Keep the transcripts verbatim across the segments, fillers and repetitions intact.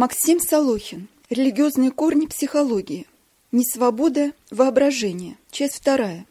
Максим Солохин. Религиозные корни психологии. Несвобода воображения. Часть вторая.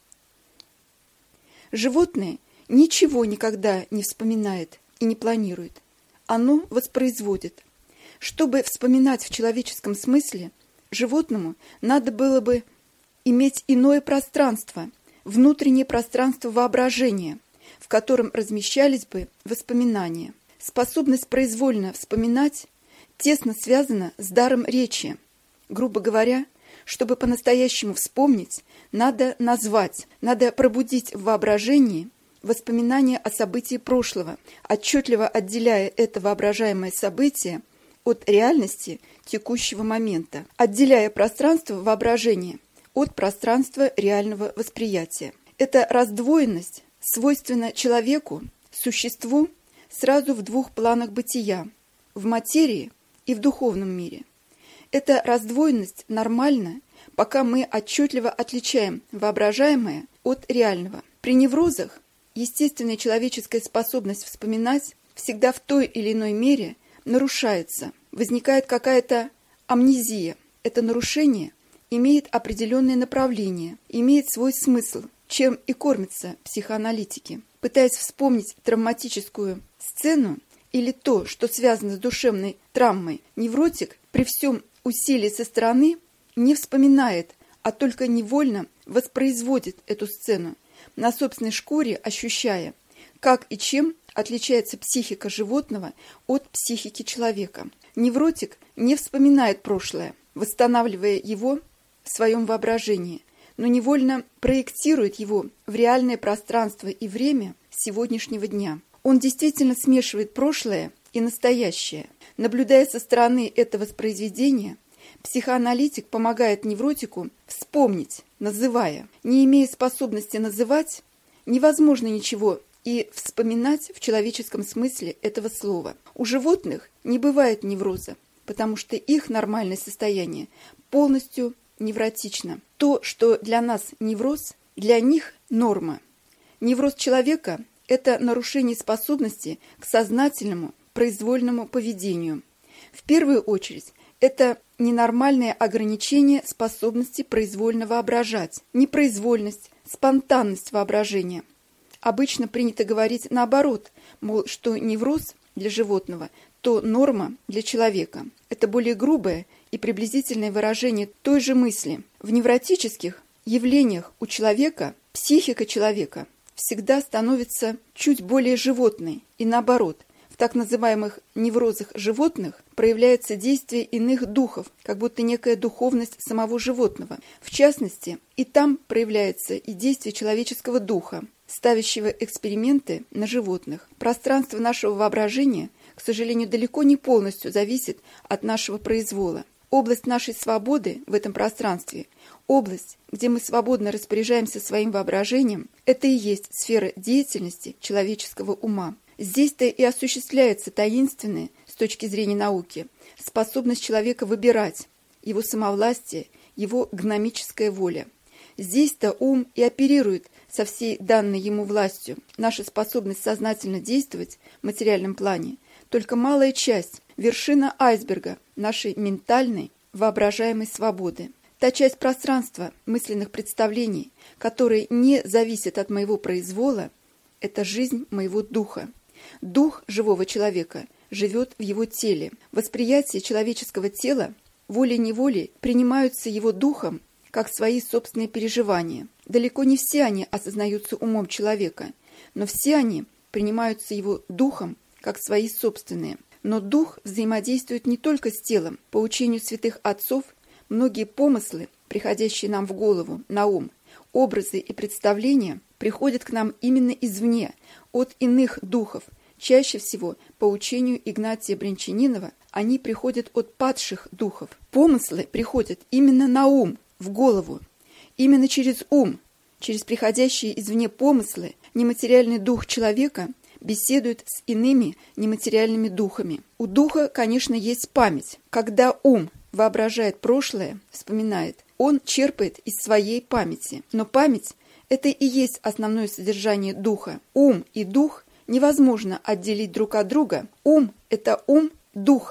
Животное ничего никогда не вспоминает и не планирует. Оно воспроизводит. Чтобы вспоминать в человеческом смысле, животному надо было бы иметь иное пространство, внутреннее пространство воображения, в котором размещались бы воспоминания. Способность произвольно вспоминать тесно связана с даром речи. Грубо говоря, чтобы по-настоящему вспомнить, надо назвать, надо пробудить в воображении воспоминания о событии прошлого, отчетливо отделяя это воображаемое событие от реальности текущего момента, отделяя пространство воображения от пространства реального восприятия. Эта раздвоенность свойственна человеку, существу, сразу в двух планах бытия – в материи и в духовном мире. Эта раздвоенность нормальна, пока мы отчетливо отличаем воображаемое от реального. При неврозах естественная человеческая способность вспоминать всегда в той или иной мере нарушается. Возникает какая-то амнезия. Это нарушение имеет определенное направление, имеет свой смысл, чем и кормятся психоаналитики. Пытаясь вспомнить травматическую сцену или то, что связано с душевной травмой, невротик при всем усилии со стороны не вспоминает, а только невольно воспроизводит эту сцену, на собственной шкуре ощущая, как и чем отличается психика животного от психики человека. Невротик не вспоминает прошлое, восстанавливая его в своем воображении, но невольно проектирует его в реальное пространство и время сегодняшнего дня. Он действительно смешивает прошлое и настоящее. Наблюдая со стороны это воспроизведение, психоаналитик помогает невротику вспомнить, называя. Не имея способности называть, невозможно ничего и вспоминать в человеческом смысле этого слова. У животных не бывает невроза, потому что их нормальное состояние полностью невротично. То, что для нас невроз, для них норма. Невроз человека – это нарушение способности к сознательному, произвольному поведению. В первую очередь, это ненормальное ограничение способности произвольно воображать, непроизвольность, спонтанность воображения. Обычно принято говорить наоборот, мол, что невроз для животного – то норма для человека. Это более грубое и приблизительное выражение той же мысли. В невротических явлениях у человека психика человека всегда становится чуть более животной, и наоборот, в так называемых неврозах животных проявляется действие иных духов, как будто некая духовность самого животного. В частности, и там проявляется и действие человеческого духа, ставящего эксперименты на животных. Пространство нашего воображения, к сожалению, далеко не полностью зависит от нашего произвола. Область нашей свободы в этом пространстве, область, где мы свободно распоряжаемся своим воображением, это и есть сфера деятельности человеческого ума. Здесь-то и осуществляется таинственная, с точки зрения науки, способность человека выбирать, его самовластие, его гномическая воля. Здесь-то ум и оперирует со всей данной ему властью. Наша способность сознательно действовать в материальном плане – только малая часть, вершина айсберга нашей ментальной, воображаемой свободы. Та часть пространства мысленных представлений, которая не зависит от моего произвола, это жизнь моего духа. Дух живого человека живет в его теле. Восприятие человеческого тела волей-неволей принимаются его духом как свои собственные переживания. Далеко не все они осознаются умом человека, но все они принимаются его духом как свои собственные. Но дух взаимодействует не только с телом. По учению святых отцов, многие помыслы, приходящие нам в голову, на ум, образы и представления, приходят к нам именно извне, от иных духов. Чаще всего, по учению Игнатия Брянчанинова, они приходят от падших духов. Помыслы приходят именно на ум, в голову. Именно через ум, через приходящие извне помыслы, нематериальный дух человека беседует с иными нематериальными духами. У духа, конечно, есть память. Когда ум воображает прошлое, вспоминает, он черпает из своей памяти. Но память – это и есть основное содержание духа. Ум и дух невозможно отделить друг от друга. Ум – это ум духа.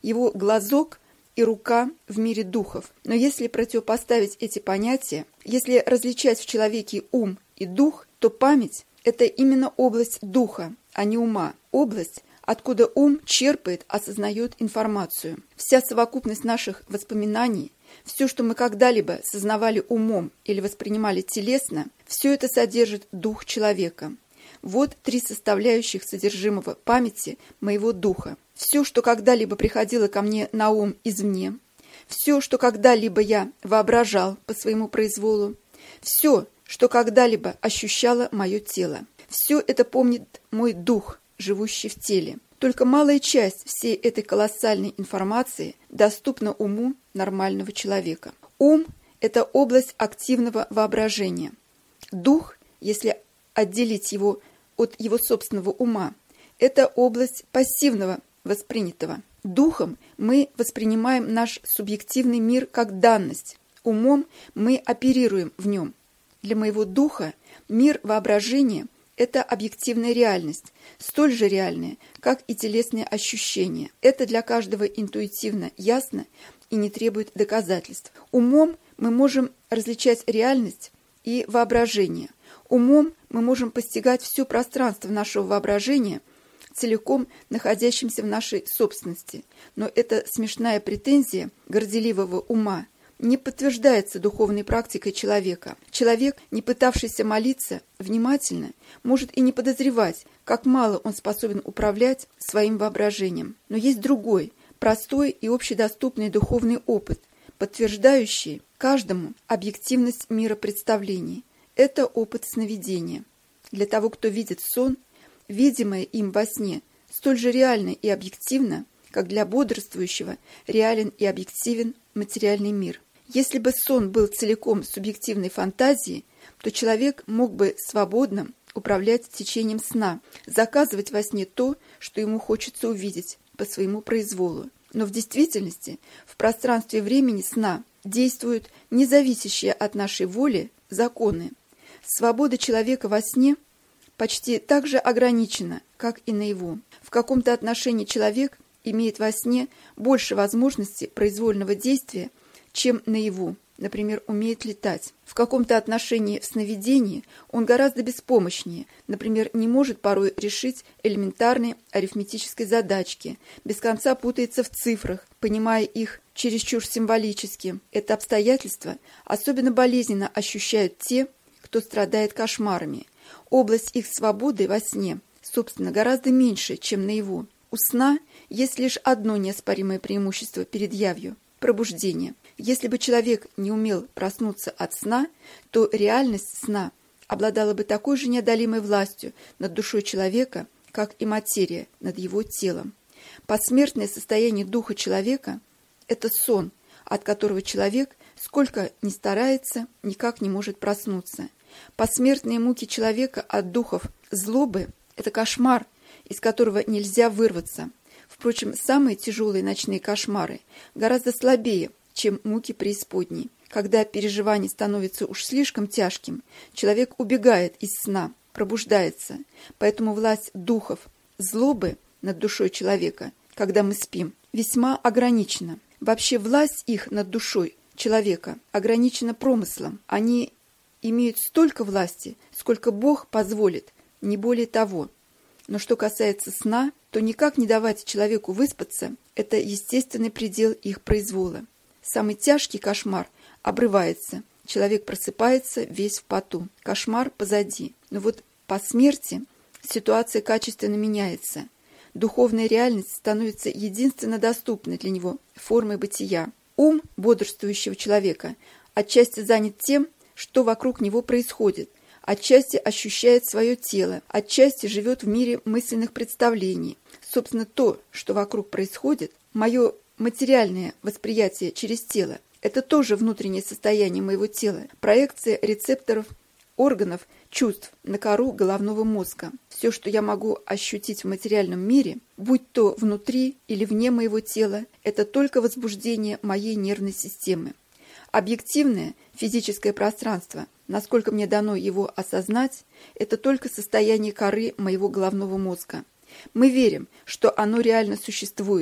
его глазок и рука в мире духов. Но если противопоставить эти понятия, если различать в человеке ум и дух, то память – это именно область духа, а не ума. Область, откуда ум черпает, осознает информацию. Вся совокупность наших воспоминаний, все, что мы когда-либо сознавали умом или воспринимали телесно, все это содержит дух человека. Вот три составляющих содержимого памяти моего духа. Все, что когда-либо приходило ко мне на ум извне, все, что когда-либо я воображал по своему произволу, все, что когда-либо ощущало мое тело. Все это помнит мой дух, живущий в теле. Только малая часть всей этой колоссальной информации доступна уму нормального человека. Ум – это область активного воображения. Дух, если отделить его от его собственного ума, это область пассивного воспринятого. Духом мы воспринимаем наш субъективный мир как данность. Умом мы оперируем в нем. Для моего духа мир воображения – это объективная реальность, столь же реальная, как и телесные ощущения. Это для каждого интуитивно ясно и не требует доказательств. Умом мы можем различать реальность и воображение. Умом мы можем постигать все пространство нашего воображения, целиком находящимся в нашей собственности. Но эта смешная претензия горделивого ума не подтверждается духовной практикой человека. Человек, не пытавшийся молиться внимательно, может и не подозревать, как мало он способен управлять своим воображением. Но есть другой, простой и общедоступный духовный опыт, подтверждающий каждому объективность миропредставлений. Это опыт сновидения. Для того, кто видит сон, видимое им во сне столь же реально и объективно, как для бодрствующего реален и объективен материальный мир. Если бы сон был целиком субъективной фантазией, то человек мог бы свободно управлять течением сна, заказывать во сне то, что ему хочется увидеть по своему произволу. Но в действительности в пространстве времени сна действуют независящие от нашей воли законы. Свобода человека во сне почти так же ограничена, как и наяву. В каком-то отношении человек имеет во сне больше возможностей произвольного действия, чем наяву, например, умеет летать. В каком-то отношении в сновидении он гораздо беспомощнее, например, не может порой решить элементарные арифметические задачки, без конца путается в цифрах, понимая их чересчур символически. Это обстоятельство особенно болезненно ощущают те, кто страдает кошмарами. Область их свободы во сне, собственно, гораздо меньше, чем наяву. У сна есть лишь одно неоспоримое преимущество перед явью – пробуждение. Если бы человек не умел проснуться от сна, то реальность сна обладала бы такой же неодолимой властью над душой человека, как и материя над его телом. Посмертное состояние духа человека – это сон, от которого человек, сколько ни старается, никак не может проснуться. Посмертные муки человека от духов злобы – это кошмар, из которого нельзя вырваться. Впрочем, самые тяжелые ночные кошмары гораздо слабее, чем муки преисподней. Когда переживание становится уж слишком тяжким, человек убегает из сна, пробуждается. Поэтому власть духов злобы над душой человека, когда мы спим, весьма ограничена. Вообще власть их над душой человека ограничена промыслом. Они имеют столько власти, сколько Бог позволит, не более того. Но что касается сна, то никак не давать человеку выспаться – это естественный предел их произвола. Самый тяжкий кошмар обрывается. Человек просыпается весь в поту. Кошмар позади. Но вот по смерти ситуация качественно меняется. Духовная реальность становится единственно доступной для него формой бытия. Ум бодрствующего человека отчасти занят тем, что вокруг него происходит, отчасти ощущает свое тело, отчасти живет в мире мысленных представлений. Собственно, то, что вокруг происходит, мое материальное восприятие через тело, это тоже внутреннее состояние моего тела, проекция рецепторов, органов, чувств на кору головного мозга. Все, что я могу ощутить в материальном мире, будь то внутри или вне моего тела, это только возбуждение моей нервной системы. Объективное физическое пространство, насколько мне дано его осознать, это только состояние коры моего головного мозга. Мы верим, что оно реально существует,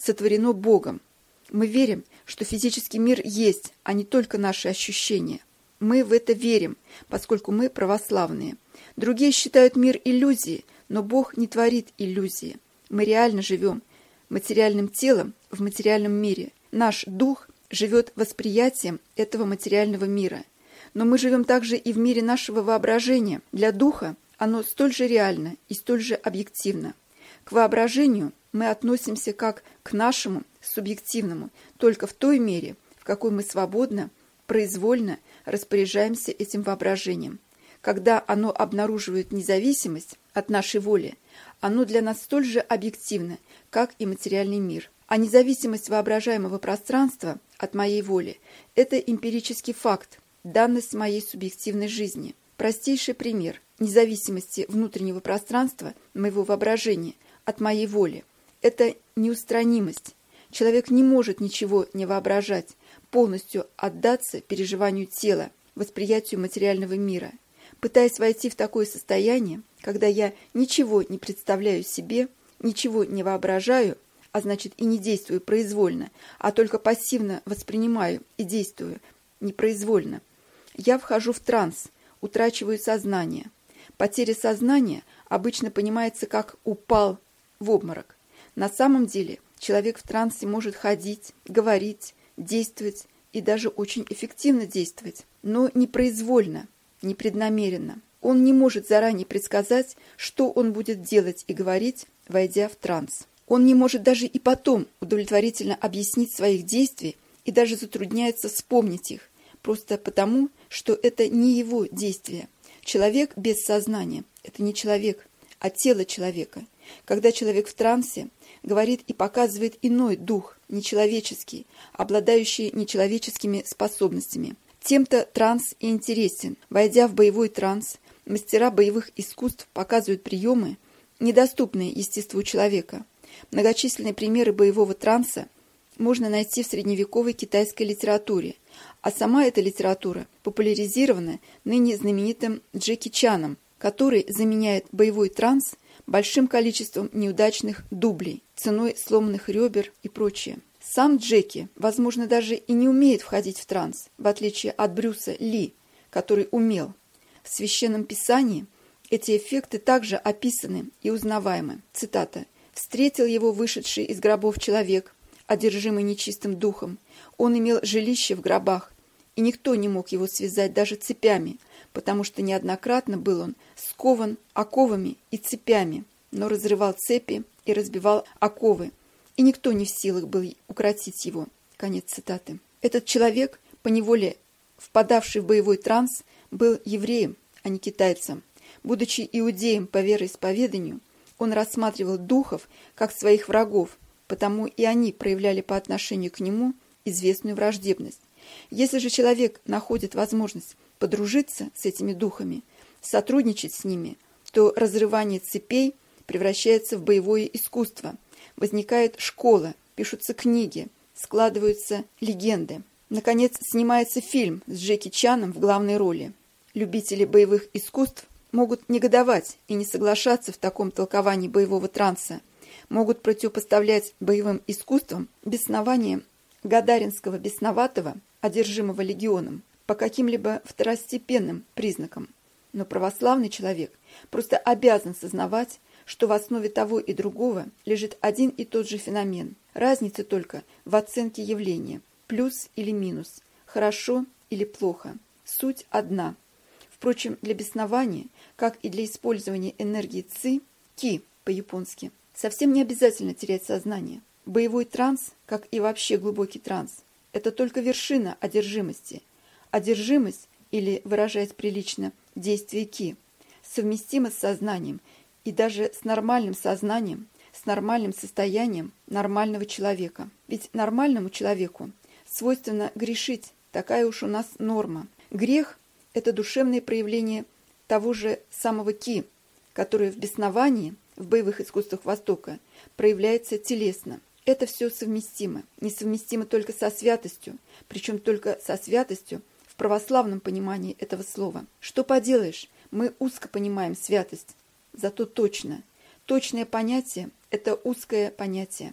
сотворено Богом. Мы верим, что физический мир есть, а не только наши ощущения. Мы в это верим, поскольку мы православные. Другие считают мир иллюзией, но Бог не творит иллюзии. Мы реально живем материальным телом в материальном мире. Наш дух живет восприятием этого материального мира. Но мы живем также и в мире нашего воображения. Для духа оно столь же реально и столь же объективно. К воображению мы относимся как к нашему субъективному, только в той мере, в какой мы свободно, произвольно распоряжаемся этим воображением. Когда оно обнаруживает независимость от нашей воли, оно для нас столь же объективно, как и материальный мир. А независимость воображаемого пространства от моей воли – это эмпирический факт, данность моей субъективной жизни. Простейший пример независимости внутреннего пространства моего воображения от моей воли – это неустранимость. Человек не может ничего не воображать, полностью отдаться переживанию тела, восприятию материального мира. Пытаясь войти в такое состояние, когда я ничего не представляю себе, ничего не воображаю, а значит и не действую произвольно, а только пассивно воспринимаю и действую непроизвольно, я вхожу в транс, утрачиваю сознание. Потеря сознания обычно понимается как «упал в обморок». На самом деле человек в трансе может ходить, говорить, действовать и даже очень эффективно действовать, но непроизвольно, непреднамеренно. Он не может заранее предсказать, что он будет делать и говорить, войдя в транс. Он не может даже и потом удовлетворительно объяснить своих действий и даже затрудняется вспомнить их, просто потому, что это не его действия. Человек без сознания – это не человек, а тело человека. Когда человек в трансе, говорит и показывает иной дух, нечеловеческий, обладающий нечеловеческими способностями. Тем-то транс и интересен. Войдя в боевой транс, мастера боевых искусств показывают приемы, недоступные естеству человека. Многочисленные примеры боевого транса можно найти в средневековой китайской литературе, а сама эта литература популяризирована ныне знаменитым Джеки Чаном, который заменяет боевой транс большим количеством неудачных дублей, ценой сломанных ребер и прочее. Сам Джеки, возможно, даже и не умеет входить в транс, в отличие от Брюса Ли, который умел. В Священном Писании эти эффекты также описаны и узнаваемы. Цитата. «Встретил его вышедший из гробов человек, одержимый нечистым духом. Он имел жилище в гробах, и никто не мог его связать даже цепями, потому что неоднократно был он скован оковами и цепями, но разрывал цепи и разбивал оковы, и никто не в силах был укротить его». Конец цитаты. Этот человек, поневоле впадавший в боевой транс, был евреем, а не китайцем. Будучи иудеем по вероисповеданию, он рассматривал духов как своих врагов, потому и они проявляли по отношению к нему известную враждебность. Если же человек находит возможность подружиться с этими духами, сотрудничать с ними, то разрывание цепей превращается в боевое искусство. Возникает школа, пишутся книги, складываются легенды. Наконец, снимается фильм с Джеки Чаном в главной роли. Любители боевых искусств могут негодовать и не соглашаться в таком толковании боевого транса, могут противопоставлять боевым искусствам беснование гадаринского бесноватого, одержимого легионом, по каким-либо второстепенным признакам. Но православный человек просто обязан сознавать, что в основе того и другого лежит один и тот же феномен. Разница только в оценке явления, плюс или минус, хорошо или плохо. Суть одна. Впрочем, для беснования, как и для использования энергии ци, ки по-японски, совсем не обязательно терять сознание. Боевой транс, как и вообще глубокий транс, это только вершина одержимости. Одержимость, или, выражаясь прилично, действие ки, совместимо с сознанием и даже с нормальным сознанием, с нормальным состоянием нормального человека. Ведь нормальному человеку свойственно грешить, такая уж у нас норма. Грех – это душевное проявление того же самого ки, которое в бесновании, в боевых искусствах Востока, проявляется телесно. Это все совместимо. Несовместимо только со святостью, причем только со святостью в православном понимании этого слова. Что поделаешь, мы узко понимаем святость, зато точно. Точное понятие – это узкое понятие.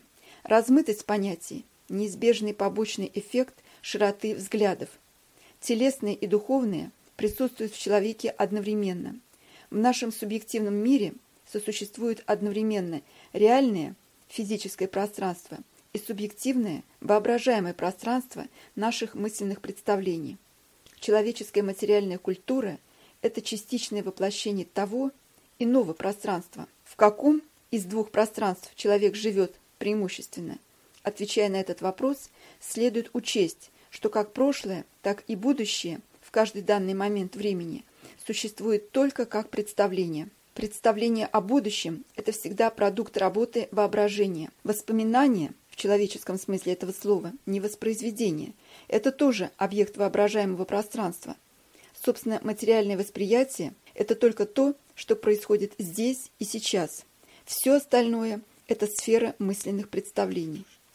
Размытость понятий – неизбежный побочный эффект широты взглядов. Телесные и духовные присутствуют в человеке одновременно. В нашем субъективном мире сосуществует одновременно реальное физическое пространство и субъективное воображаемое пространство наших мысленных представлений. Человеческая материальная культура – это частичное воплощение того иного пространства. В каком из двух пространств человек живет преимущественно? Отвечая на этот вопрос, следует учесть, что как прошлое, так и будущее в каждый данный момент времени существует только как представление. Представление о будущем – это всегда продукт работы воображения. Воспоминание, в человеческом смысле этого слова, не воспроизведение. Это тоже объект воображаемого пространства. Собственно, материальное восприятие – это только то, что происходит здесь и сейчас. Все остальное – это сфера мысленных представлений.